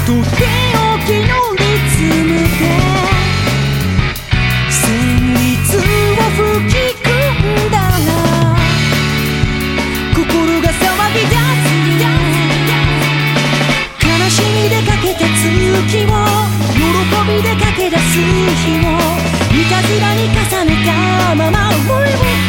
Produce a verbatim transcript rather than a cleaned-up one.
とっておきのリズムで旋律を吹き込んだら心が騒ぎ出す悲しみでかけた月を喜びで駆け出す日をいたずらに重ねたまま思いを